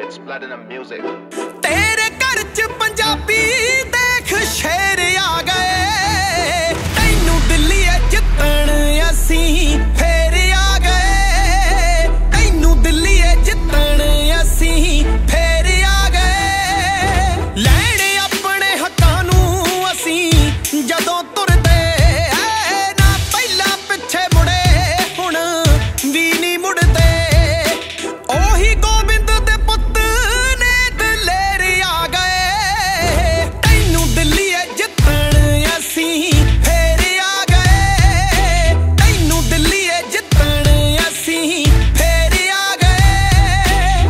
Platinum Music। तेरे घर च पंजाबी देख शेर आ गए, तैनू दिल्ली जितण असी फेर आ गए, तैनू दिल्ली जितण असी फेर आ गए। लैण अपने हक्कां नू असी जदों तुरदे ना पहला पिछे मुड़े हुण भी नहीं मुड़दे। ओही गोबिंद दे पुत्त ने दलेर आ गए, तैनू दिल्ली जितण असी फेर आ गए, तैनू दिल्ली जितण असी फेर आ गए।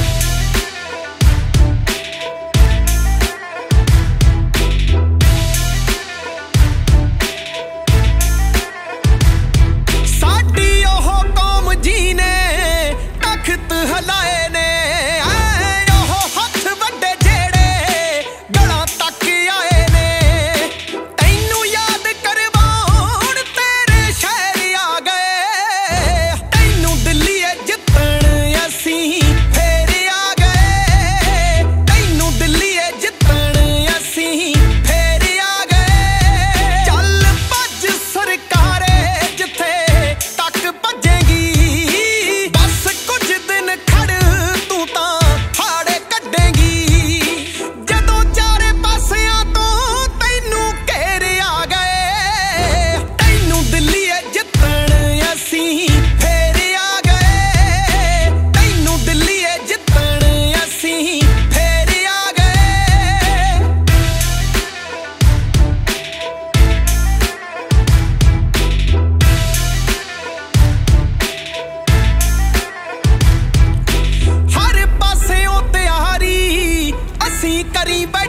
साडी ओह कौम जी ने तख्त हलाए ने, ओह हथ वड्डे जेड़े गलां तक आए ने। तैनू याद करवाउण तेरे शहर आ गए, तैनू दिल्ली जितण असी फेर आ गए, तैनू दिल्ली जितण असी फेर आ गए। चल भज सरकारे जिथे तक भजेगी, बस कुछ दिन खड़ तू तां हाड़े कड्डेगी। जदों चारे पासियां तो तैनू घेर आ गए, तैनू दिल्ली जितण असी फेर आ गए, तैनू दिल्ली जितण असी फेर आ गए। हर पासिਓਂ ਤਿਆਰੀ ਅਸੀਂ ਕਰੀ